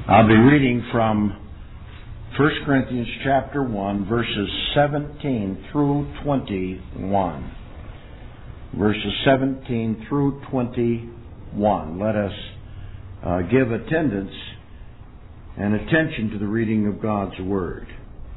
I'll be reading from 1 Corinthians chapter 1, verses 17 through 21. Verses 17 through 21. Let us give attendance and attention to the reading of God's Word.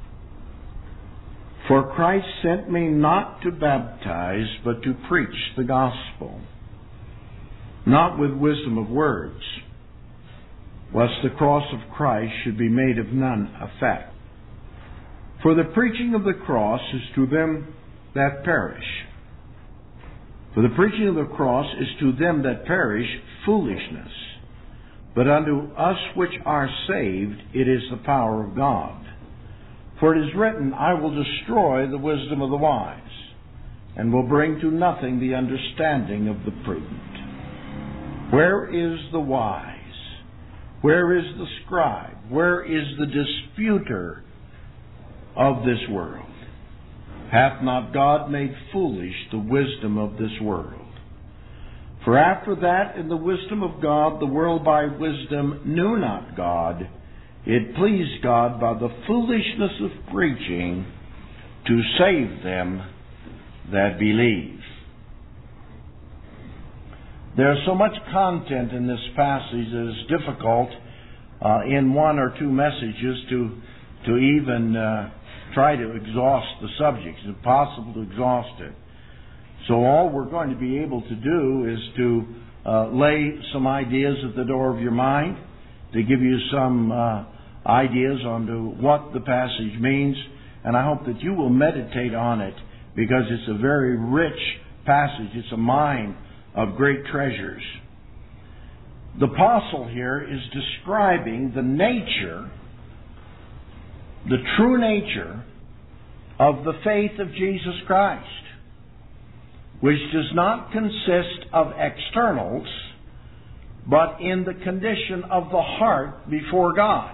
For Christ sent me not to baptize, but to preach the gospel, not with wisdom of words, lest the cross of Christ should be made of none effect. For the preaching of the cross is to them that perish. For the preaching of the cross is to them that perish foolishness, but unto us which are saved it is the power of God. For it is written, I will destroy the wisdom of the wise, and will bring to nothing the understanding of the prudent. Where is the wise? Where is the scribe? Where is the disputer of this world? Hath not God made foolish the wisdom of this world? For after that, in the wisdom of God, the world by wisdom knew not God. It pleased God by the foolishness of preaching to save them that believe. There's so much content in this passage that is difficult in one or two messages to even try to exhaust the subject. It's impossible to exhaust it. So all we're going to be able to do is to lay some ideas at the door of your mind, to give you some ideas on what the passage means, and I hope that you will meditate on it, because it's a very rich passage. It's a mine of great treasures. The apostle here is describing the nature, the true nature of the faith of Jesus Christ, which does not consist of externals, but in the condition of the heart before God.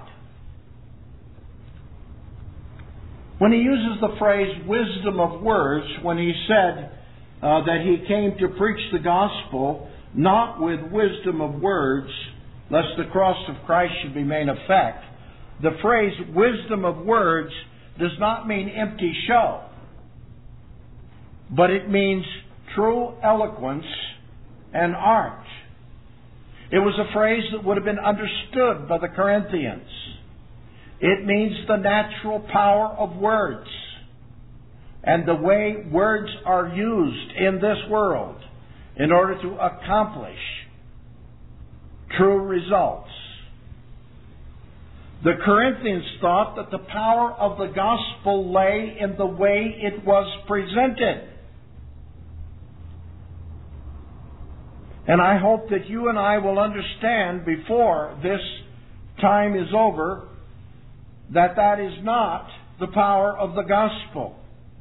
When he uses the phrase wisdom of words, when he said that he came to preach the gospel not with wisdom of words, lest the cross of Christ should be made effect, the phrase wisdom of words does not mean empty show, but it means true eloquence and art. It was a phrase that would have been understood by the Corinthians. It means the natural power of words and the way words are used in this world in order to accomplish true results. The Corinthians thought that the power of the gospel lay in the way it was presented. And I hope that you and I will understand before this time is over that that is not the power of the gospel.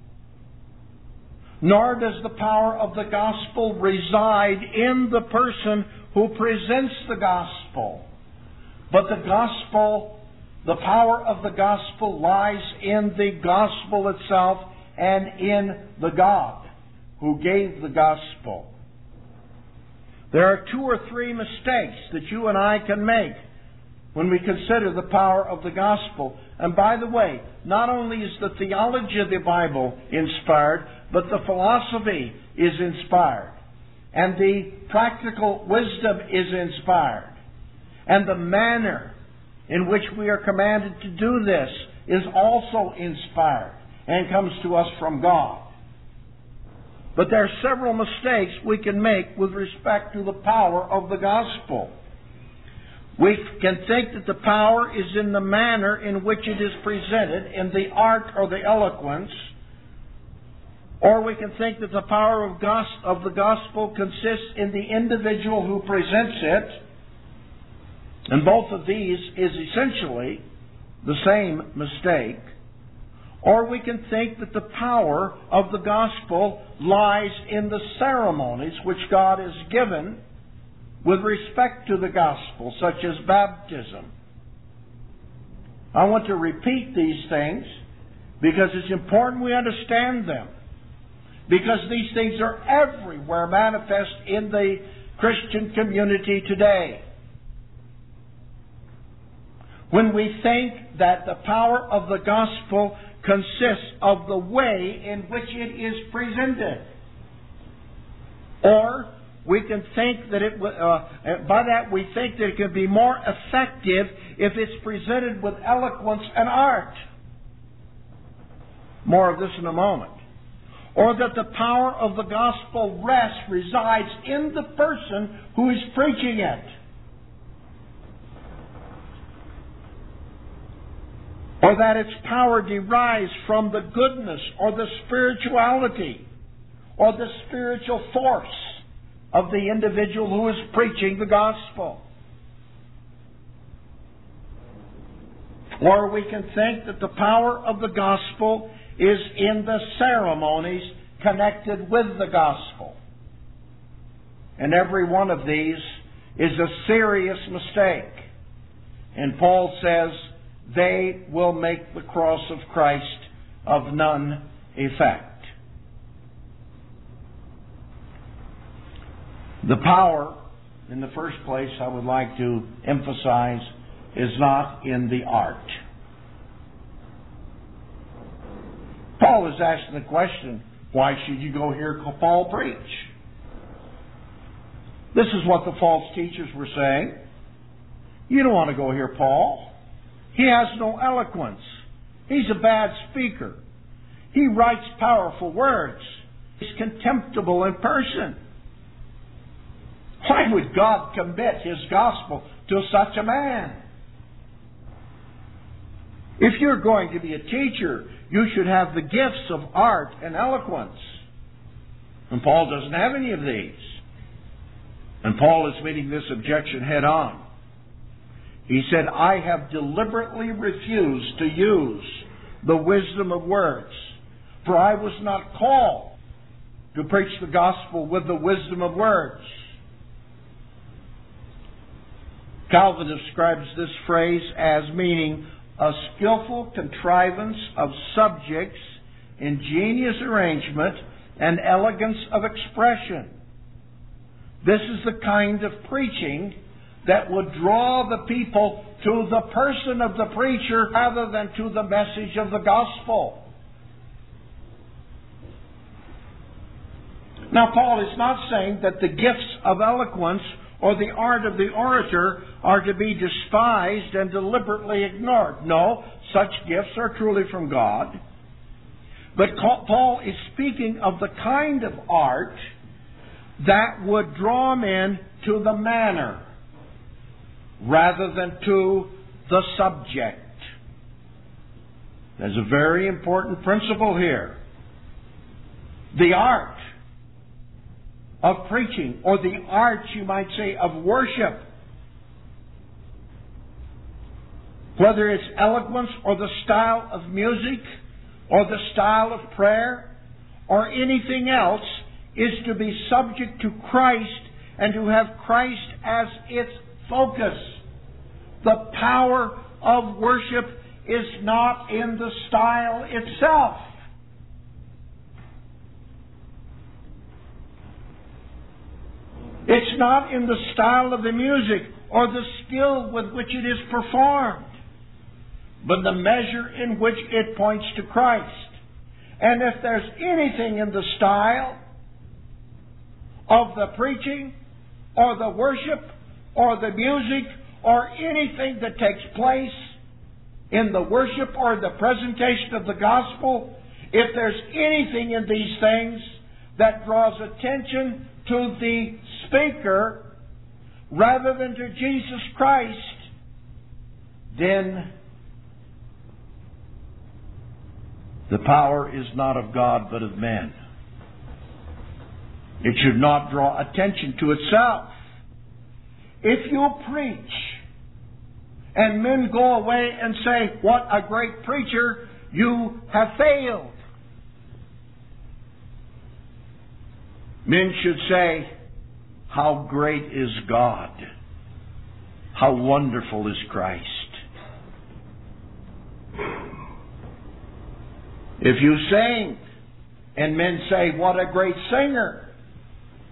Nor does the power of the gospel reside in the person who presents the gospel. But the gospel, the power of the gospel lies in the gospel itself and in the God who gave the gospel. There are two or three mistakes that you and I can make when we consider the power of the gospel. And by the way, not only is the theology of the Bible inspired, but the philosophy is inspired. And the practical wisdom is inspired. And the manner in which we are commanded to do this is also inspired and comes to us from God. But there are several mistakes we can make with respect to the power of the gospel. We can think that the power is in the manner in which it is presented, in the art or the eloquence, or we can think that the power of the gospel consists in the individual who presents it, and both of these is essentially the same mistake. Or we can think that the power of the gospel lies in the ceremonies which God has given with respect to the gospel, such as baptism. I want to repeat these things because it's important we understand them. Because these things are everywhere manifest in the Christian community today. when we think that the power of the gospel consists of the way in which it is presented. Or we can think that by that we think that it can be more effective if it's presented with eloquence and art. More of this in a moment. Or that the power of the gospel resides in the person who is preaching it. Or that its power derives from the goodness or the spirituality or the spiritual force of the individual who is preaching the gospel. Or we can think that the power of the gospel is in the ceremonies connected with the gospel. And every one of these is a serious mistake. And Paul says they will make the cross of Christ of none effect. The power, in the first place, I would like to emphasize, is not in the art. Paul is asking the question, why should you go hear Paul preach? This is what the false teachers were saying. You don't want to go hear Paul. He has no eloquence. He's a bad speaker. He writes powerful words. He's contemptible in person. Why would God commit His gospel to such a man? If you're going to be a teacher, you should have the gifts of art and eloquence. And Paul doesn't have any of these. And Paul is meeting this objection head on. He said, I have deliberately refused to use the wisdom of words, for I was not called to preach the gospel with the wisdom of words. Calvin describes this phrase as meaning a skillful contrivance of subjects, ingenious arrangement, and elegance of expression. This is the kind of preaching that would draw the people to the person of the preacher rather than to the message of the gospel. Now, Paul is not saying that the gifts of eloquence or the art of the orator are to be despised and deliberately ignored. No, such gifts are truly from God. But Paul is speaking of the kind of art that would draw men to the manner rather than to the subject. There's a very important principle here. The art of preaching, or the art, you might say, of worship, whether it's eloquence or the style of music or the style of prayer or anything else, is to be subject to Christ and to have Christ as its focus. The power of worship is not in the style itself. It's not in the style of the music or the skill with which it is performed, but the measure in which it points to Christ. And if there's anything in the style of the preaching or the worship or the music or anything that takes place in the worship or the presentation of the gospel, if there's anything in these things that draws attention to the speaker rather than to Jesus Christ, then the power is not of God but of men. It should not draw attention to itself. If you preach and men go away and say, "What a great preacher," you have failed. Men should say, "How great is God! How wonderful is Christ!" If you sing and men say, "What a great singer,"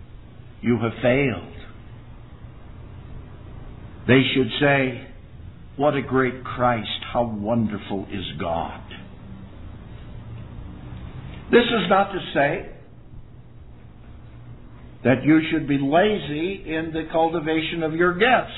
you have failed. They should say, What a great Christ! How wonderful is God! This is not to say that you should be lazy in the cultivation of your gifts.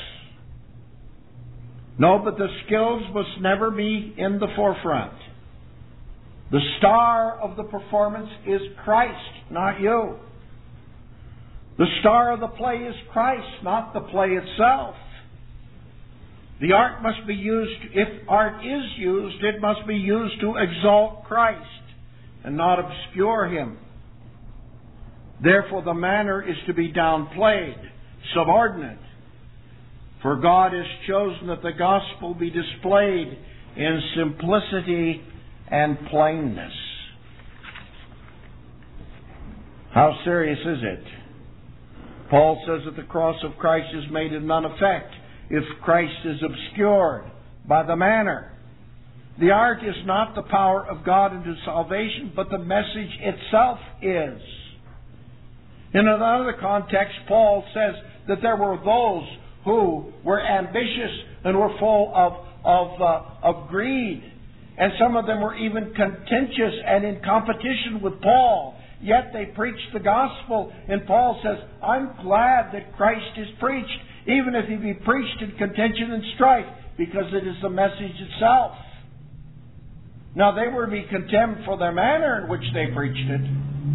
No, but the skills must never be in the forefront. The star of the performance is Christ, not you. The star of the play is Christ, not the play itself. The art must be used, if art is used, it must be used to exalt Christ and not obscure Him. Therefore, the manner is to be downplayed, subordinate. For God has chosen that the gospel be displayed in simplicity and plainness. How serious is it? Paul says that the cross of Christ is made of none effect if Christ is obscured by the manner. The art is not the power of God into salvation, but the message itself is. In another context, Paul says that there were those who were ambitious and were full of greed. And some of them were even contentious and in competition with Paul. Yet they preached the gospel. And Paul says, I'm glad that Christ is preached, even if he be preached in contention and strife, because it is the message itself. Now they were to be condemned for their manner in which they preached it.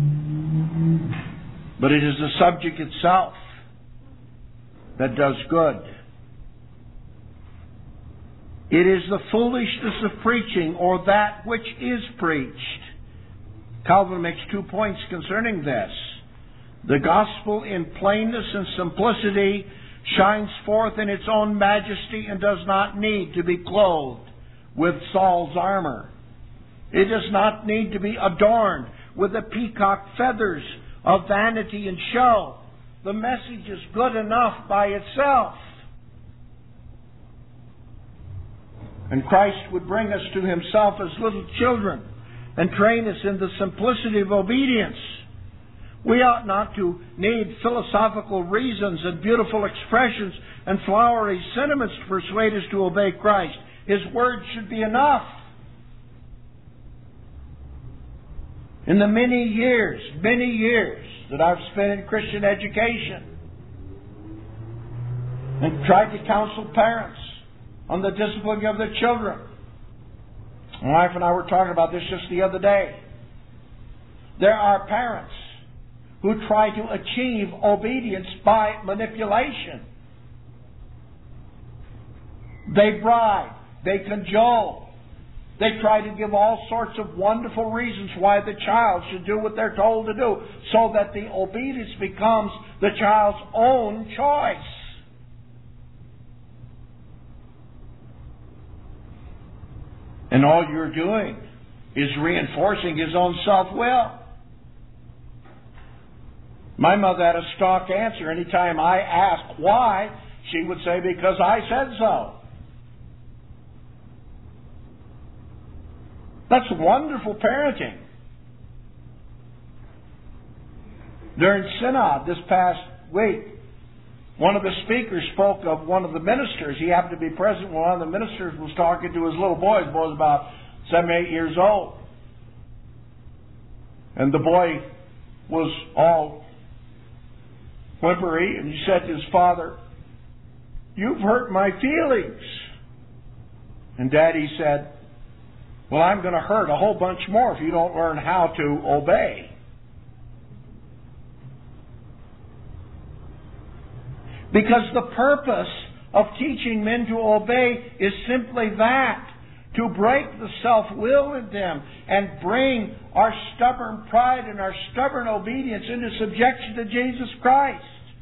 But it is the subject itself that does good. It is the foolishness of preaching, or that which is preached. Calvin makes 2 points concerning this. The gospel in plainness and simplicity shines forth in its own majesty and does not need to be clothed with Saul's armor. It does not need to be adorned with the peacock feathers of vanity and show. The message is good enough by itself. And Christ would bring us to Himself as little children and train us in the simplicity of obedience. We ought not to need philosophical reasons and beautiful expressions and flowery sentiments to persuade us to obey Christ. His word should be enough. In the many years that I've spent in Christian education and tried to counsel parents on the discipline of their children. My wife and I were talking about this just the other day. There are parents who try to achieve obedience by manipulation. They bribe, they cajole, they try to give all sorts of wonderful reasons why the child should do what they're told to do, so that the obedience becomes the child's own choice. And all you're doing is reinforcing his own self-will. My mother had a stock answer. Anytime I asked why, she would say, because I said so. That's wonderful parenting. During synod this past week, one of the speakers spoke of one of the ministers. He happened to be present when one of the ministers was talking to his little boy. The boy was about 7, 8 years old. And the boy was all whimpery, and he said to his father, "You've hurt my feelings." And Daddy said, "Well, I'm going to hurt a whole bunch more if you don't learn how to obey." Because the purpose of teaching men to obey is simply that, to break the self-will in them and bring our stubborn pride and our stubborn obedience into subjection to Jesus Christ.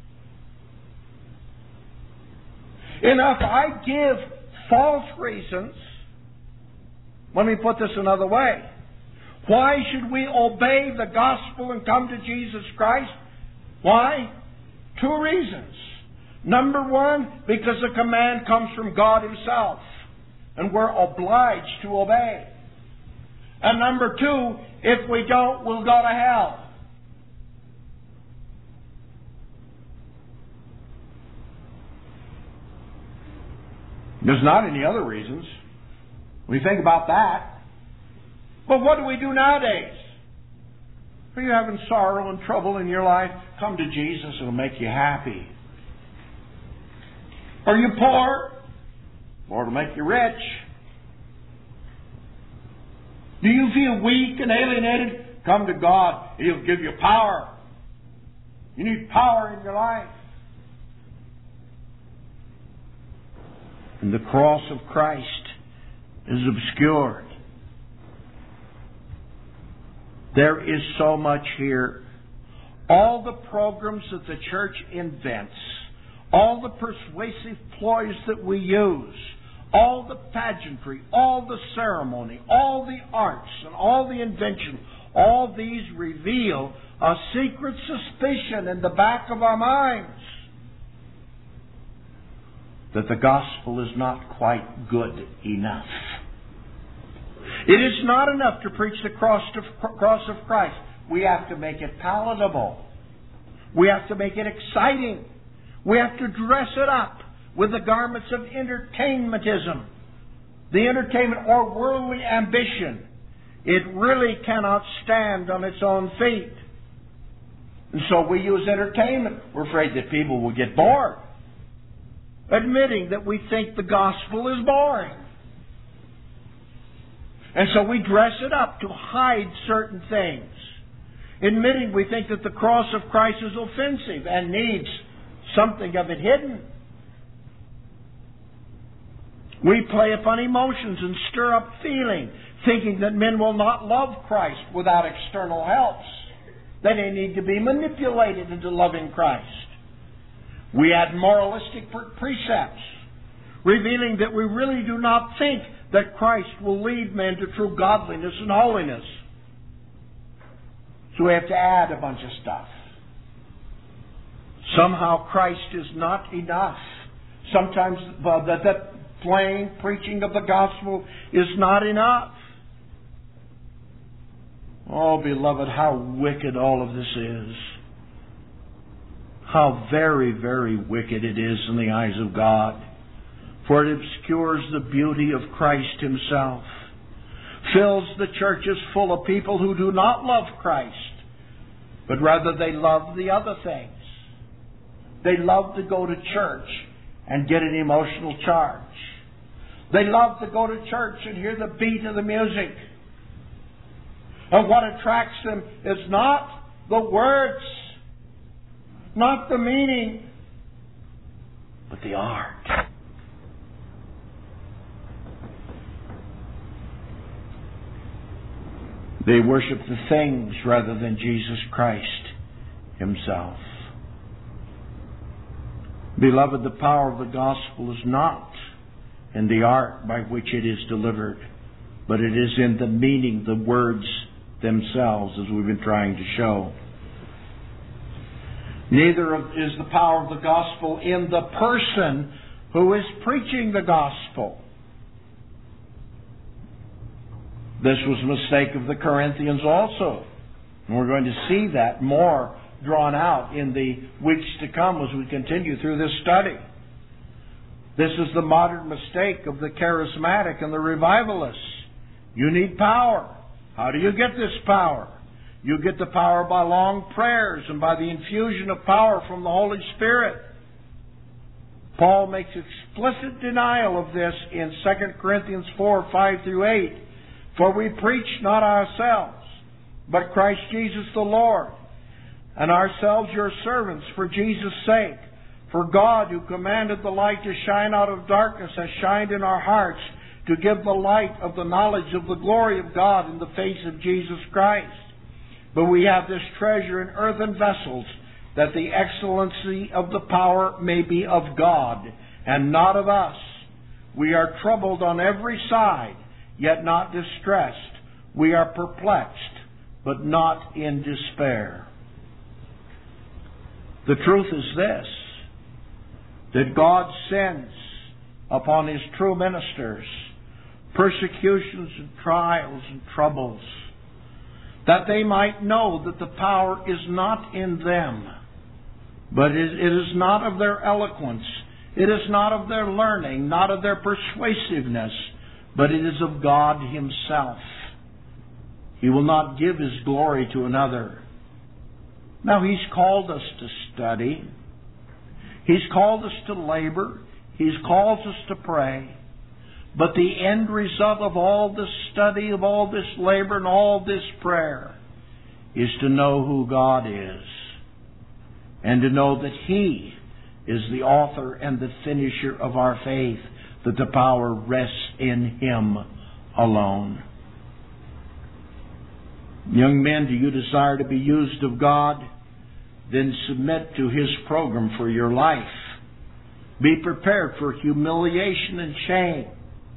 And if I give false reasons, let me put this another way. Why should we obey the gospel and come to Jesus Christ? Why? 2 reasons. Number 1, because the command comes from God Himself, and we're obliged to obey. And number 2, if we don't, we'll go to hell. There's not any other reasons. We think about that. But what do we do nowadays? Are you having sorrow and trouble in your life? Come to Jesus. It'll make you happy. Are you poor? Lord will make you rich. Do you feel weak and alienated? Come to God. He'll give you power. You need power in your life. And the cross of Christ is obscured. There is so much here. All the programs that the church invents, all the persuasive ploys that we use, all the pageantry, all the ceremony, all the arts, and all the invention, all these reveal a secret suspicion in the back of our minds that the gospel is not quite good enough. It is not enough to preach the cross of Christ. We have to make it palatable. We have to make it exciting. We have to dress it up with the garments of entertainmentism. The entertainment or worldly ambition. It really cannot stand on its own feet. And so we use entertainment. We're afraid that people will get bored, admitting that we think the gospel is boring. And so we dress it up to hide certain things, admitting we think that the cross of Christ is offensive and needs something of it hidden. We play upon emotions and stir up feeling, thinking that men will not love Christ without external helps. That they need to be manipulated into loving Christ. We add moralistic precepts, revealing that we really do not think that Christ will lead men to true godliness and holiness. So we have to add a bunch of stuff. Somehow Christ is not enough. Sometimes that plain preaching of the gospel is not enough. Oh, beloved, how wicked all of this is. How very, very wicked it is in the eyes of God. For it obscures the beauty of Christ Himself. Fills the churches full of people who do not love Christ, but rather they love the other things. They love to go to church and get an emotional charge. They love to go to church and hear the beat of the music. And what attracts them is not the words, not the meaning, but the art. They worship the things rather than Jesus Christ Himself. Beloved, the power of the gospel is not in the art by which it is delivered, but it is in the meaning, the words themselves, as we've been trying to show. Neither is the power of the gospel in the person who is preaching the gospel. This was a mistake of the Corinthians also. And we're going to see that more drawn out in the weeks to come as we continue through this study. This is the modern mistake of the charismatic and the revivalists. You need power. How do you get this power? You get the power by long prayers and by the infusion of power from the Holy Spirit. Paul makes explicit denial of this in 2 Corinthians 4, 5 through 8. For we preach not ourselves, but Christ Jesus the Lord, and ourselves your servants for Jesus' sake. For God, who commanded the light to shine out of darkness, has shined in our hearts to give the light of the knowledge of the glory of God in the face of Jesus Christ. But we have this treasure in earthen vessels, that the excellency of the power may be of God, and not of us. We are troubled on every side, yet not distressed. We are perplexed, but not in despair. The truth is this, that God sends upon His true ministers persecutions and trials and troubles, that they might know that the power is not in them, but it is not of their eloquence, It is not of their learning, not of their persuasiveness, but it is of God Himself. He will not give His glory to another. Now, He's called us to study. He's called us to labor. He's called us to pray. But the end result of all this study, of all this labor, and all this prayer is to know who God is. And to know that He is the author and the finisher of our faith, that the power rests in Him alone. Young men, do you desire to be used of God? Then submit to His program for your life. Be prepared for humiliation and shame.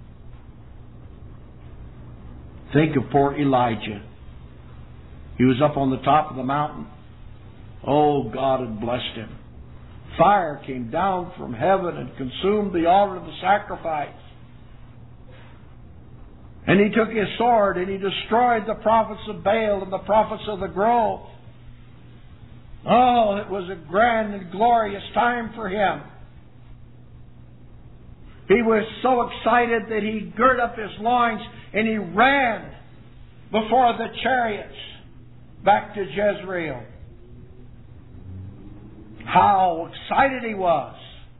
Think of poor Elijah. He was up on the top of the mountain. Oh, God had blessed him. Fire came down from heaven and consumed the altar of the sacrifice. And he took his sword and he destroyed the prophets of Baal and the prophets of the grove. Oh, it was a grand and glorious time for him. He was so excited that he girded up his loins and he ran before the chariots back to Jezreel. How excited he was.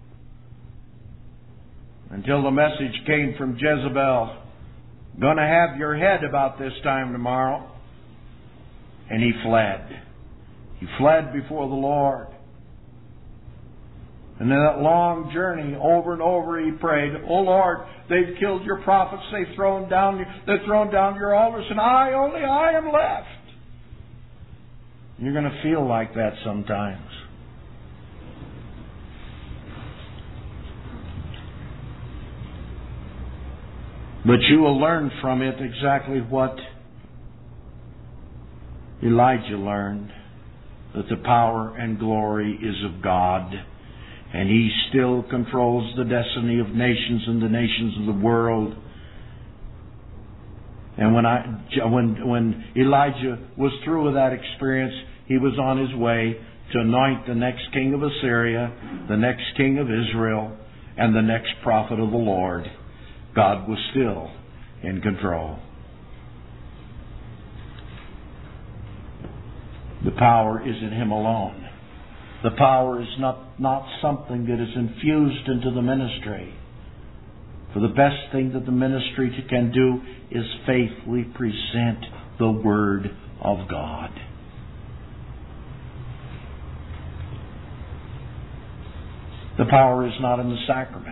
Until the message came from Jezebel, "Gonna have your head about this time tomorrow." And he fled. He fled before the Lord. And in that long journey, over and over, he prayed, "Oh Lord, they've killed your prophets, they've thrown down your altars, and I am left." You're going to feel like that sometimes. But you will learn from it exactly what Elijah learned, that the power and glory is of God, and He still controls the destiny of nations and the nations of the world. And when Elijah was through with that experience, he was on his way to anoint the next king of Assyria, the next king of Israel, and the next prophet of the Lord. God was still in control. The power is in Him alone. The power is not something that is infused into the ministry. For the best thing that the ministry can do is faithfully present the Word of God. The power is not in the sacraments.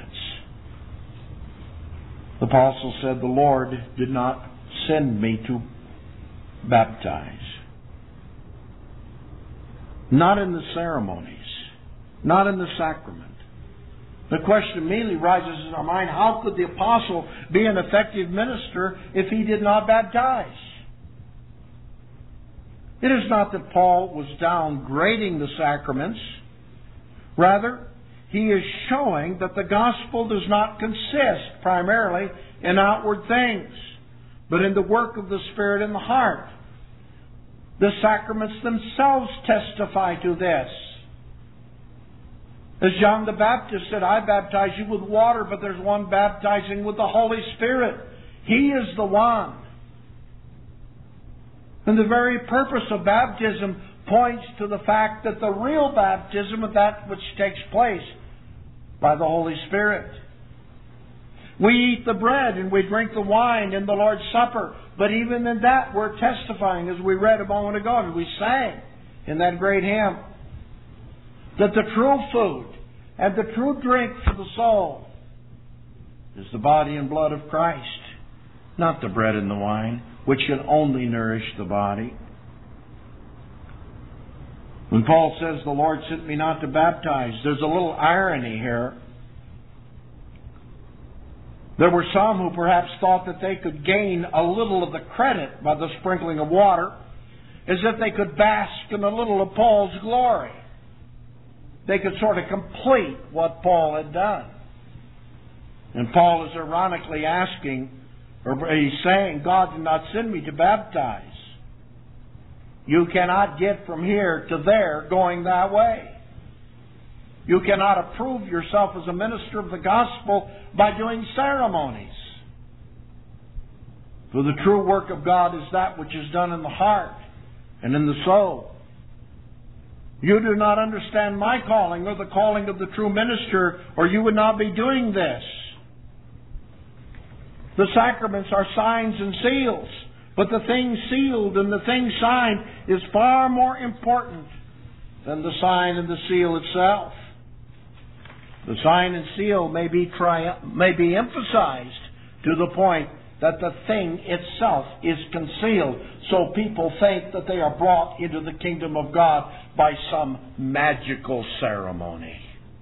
The apostle said, "The Lord did not send me to baptize." Not in the ceremonies, not in the sacrament. The question immediately rises in our mind, how could the apostle be an effective minister if he did not baptize? It is not that Paul was downgrading the sacraments. Rather, he is showing that the gospel does not consist primarily in outward things, but in the work of the Spirit in the heart. The sacraments themselves testify to this. As John the Baptist said, "I baptize you with water, but there's one baptizing with the Holy Spirit. He is the one." And the very purpose of baptism points to the fact that the real baptism is that which takes place by the Holy Spirit. We eat the bread and we drink the wine in the Lord's Supper, but even in that we're testifying, as we read a moment ago, and we sang in that great hymn, that the true food and the true drink for the soul is the body and blood of Christ, not the bread and the wine, which can only nourish the body. When Paul says, "The Lord sent me not to baptize," there's a little irony here. There were some who perhaps thought that they could gain a little of the credit by the sprinkling of water, as if they could bask in a little of Paul's glory. They could sort of complete what Paul had done. And Paul is ironically asking, or he's saying, "God did not send me to baptize. You cannot get from here to there going that way. You cannot approve yourself as a minister of the gospel by doing ceremonies. For the true work of God is that which is done in the heart and in the soul. You do not understand my calling or the calling of the true minister, or you would not be doing this. The sacraments are signs and seals, but the thing sealed and the thing signed is far more important than the sign and the seal itself. The sign and seal may be emphasized to the point that the thing itself is concealed, so people think that they are brought into the kingdom of God by some magical ceremony.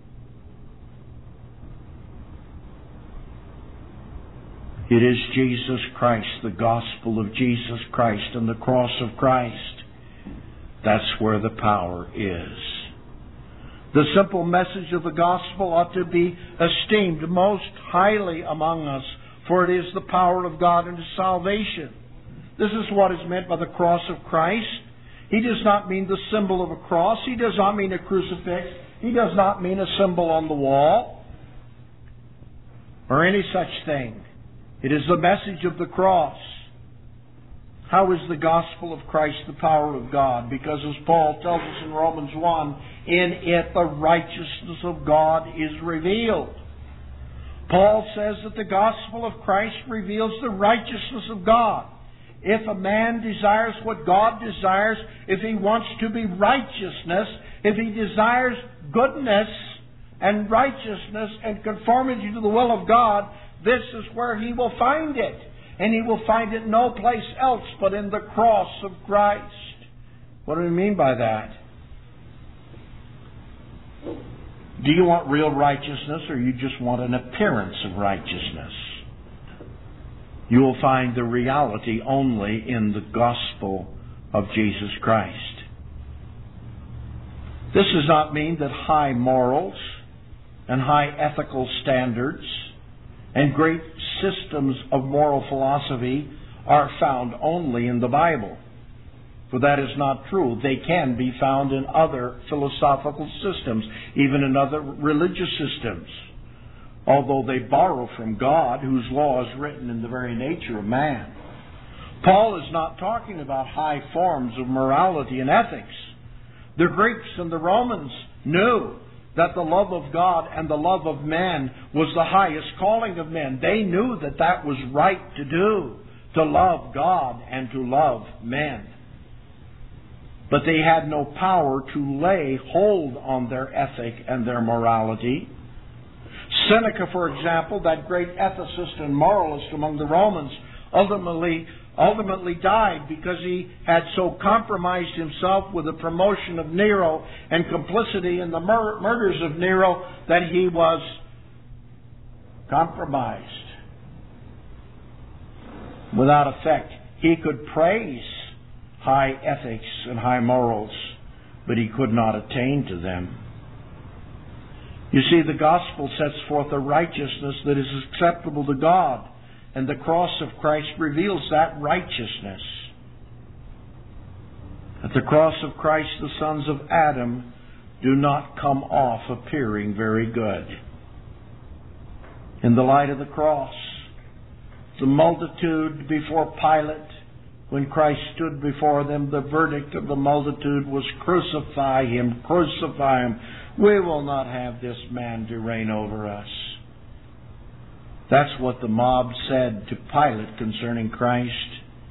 It is Jesus Christ, the gospel of Jesus Christ and the cross of Christ. That's where the power is. The simple message of the gospel ought to be esteemed most highly among us, for it is the power of God unto salvation. This is what is meant by the cross of Christ. He does not mean the symbol of a cross. He does not mean a crucifix. He does not mean a symbol on the wall or any such thing. It is the message of the cross. How is the gospel of Christ the power of God? Because as Paul tells us in Romans 1, in it the righteousness of God is revealed. Paul says that the gospel of Christ reveals the righteousness of God. If a man desires what God desires, if he wants to be righteousness, if he desires goodness and righteousness and conformity to the will of God, this is where he will find it. And he will find it no place else but in the cross of Christ. What do we mean by that? Do you want real righteousness, or you just want an appearance of righteousness? You will find the reality only in the gospel of Jesus Christ. This does not mean that high morals and high ethical standards and great systems of moral philosophy are found only in the Bible. For that is not true. They can be found in other philosophical systems, even in other religious systems, although they borrow from God, whose law is written in the very nature of man. Paul is not talking about high forms of morality and ethics. The Greeks and the Romans knew that the love of God and the love of man was the highest calling of men. They knew that that was right to do, to love God and to love men. But they had no power to lay hold on their ethic and their morality. Seneca, for example, that great ethicist and moralist among the Romans, ultimately died because he had so compromised himself with the promotion of Nero and complicity in the murders of Nero that he was compromised. Without effect, he could praise high ethics and high morals, but he could not attain to them. You see, the gospel sets forth a righteousness that is acceptable to God, and the cross of Christ reveals that righteousness. At the cross of Christ, the sons of Adam do not come off appearing very good. In the light of the cross, the multitude before Pilate, when Christ stood before them, the verdict of the multitude was, "Crucify him, crucify him. We will not have this man to reign over us." That's what the mob said to Pilate concerning Christ.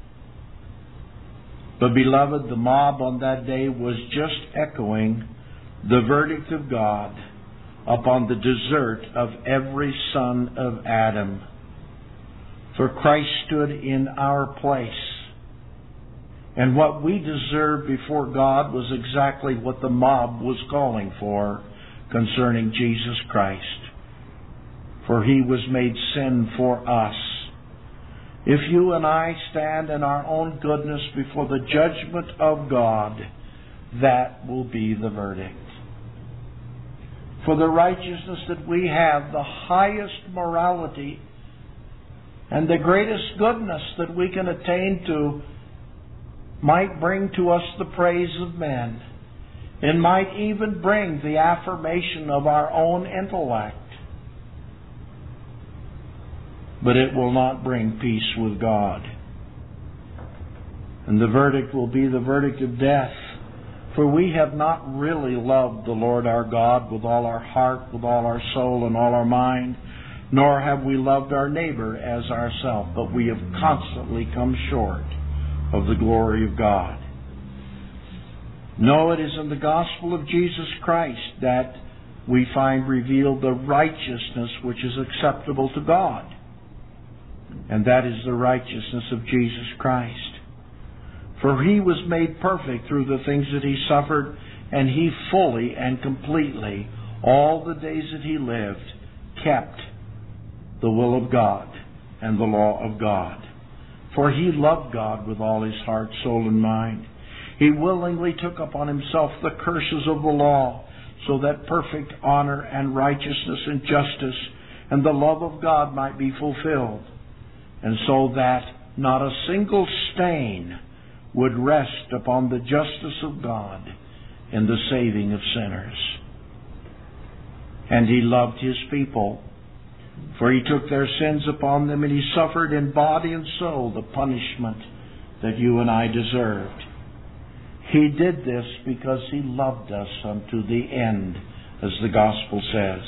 But beloved, the mob on that day was just echoing the verdict of God upon the desert of every son of Adam. For Christ stood in our place. And what we deserve before God was exactly what the mob was calling for concerning Jesus Christ. For He was made sin for us. If you and I stand in our own goodness before the judgment of God, that will be the verdict. For the righteousness that we have, the highest morality, and the greatest goodness that we can attain to, might bring to us the praise of men. and might even bring the affirmation of our own intellect. But it will not bring peace with God. And the verdict will be the verdict of death. For we have not really loved the Lord our God with all our heart, with all our soul, and all our mind, nor have we loved our neighbor as ourselves, but we have constantly come short of the glory of God. No, it is in the gospel of Jesus Christ that we find revealed the righteousness which is acceptable to God. And that is the righteousness of Jesus Christ. For He was made perfect through the things that He suffered, and He fully and completely, all the days that He lived, kept the will of God and the law of God. For He loved God with all His heart, soul, and mind. He willingly took upon Himself the curses of the law, so that perfect honor and righteousness and justice and the love of God might be fulfilled, and so that not a single stain would rest upon the justice of God in the saving of sinners. And He loved His people, for He took their sins upon them, and He suffered in body and soul the punishment that you and I deserved. He did this because He loved us unto the end, as the Gospel says.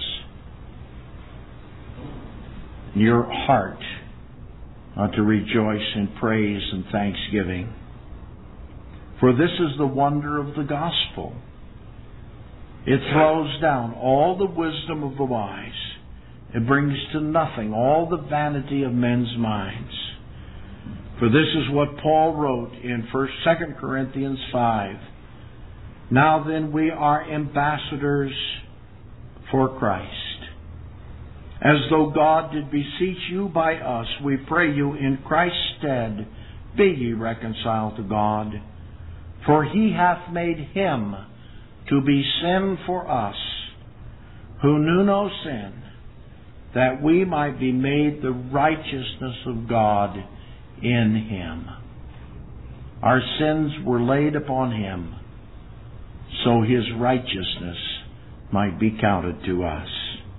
Your heart ought to rejoice in praise and thanksgiving. For this is the wonder of the Gospel. It throws down all the wisdom of the wise. It brings to nothing all the vanity of men's minds. For this is what Paul wrote in 2 Corinthians 5. Now then we are ambassadors for Christ. As though God did beseech you by us, we pray you in Christ's stead, be ye reconciled to God. For He hath made Him to be sin for us, who knew no sin, that we might be made the righteousness of God in Him. Our sins were laid upon Him, so His righteousness might be counted to us.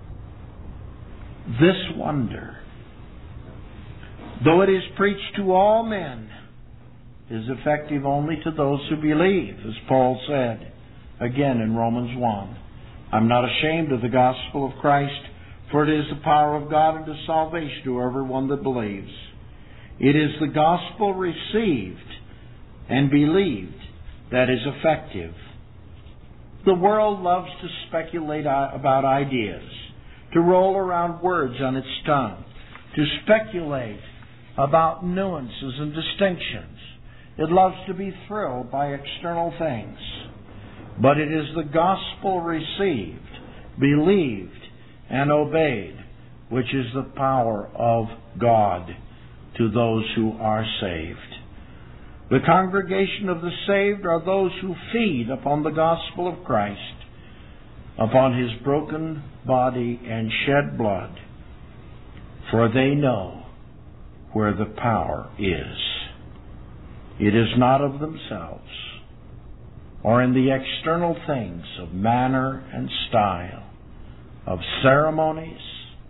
This wonder, though it is preached to all men, is effective only to those who believe, as Paul said again in Romans 1. I'm not ashamed of the gospel of Christ, for it is the power of God unto salvation to everyone that believes. It is the gospel received and believed that is effective. The world loves to speculate about ideas, to roll around words on its tongue, to speculate about nuances and distinctions. It loves to be thrilled by external things. But it is the gospel received, believed, and obeyed, which is the power of God to those who are saved. The congregation of the saved are those who feed upon the gospel of Christ, upon His broken body and shed blood, for they know where the power is. It is not of themselves, or in the external things of manner and style, of ceremonies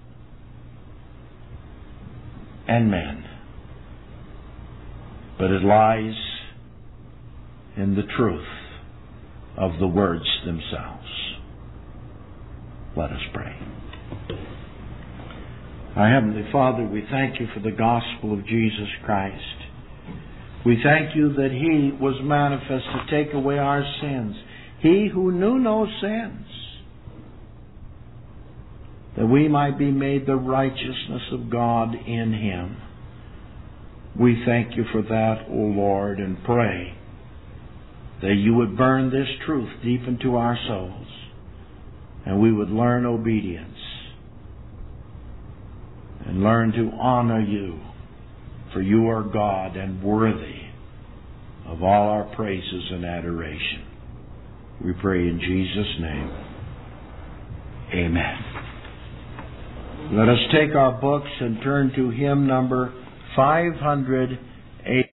and men, but it lies in the truth of the words themselves. Let us pray. Our Heavenly Father, we thank You for the gospel of Jesus Christ. We thank You that He was manifest to take away our sins. He who knew no sins, that we might be made the righteousness of God in Him. We thank You for that, O Lord, and pray that You would burn this truth deep into our souls, and we would learn obedience and learn to honor You, for You are God and worthy of all our praises and adoration. We pray in Jesus' name. Amen. Let us take our books and turn to hymn number 508.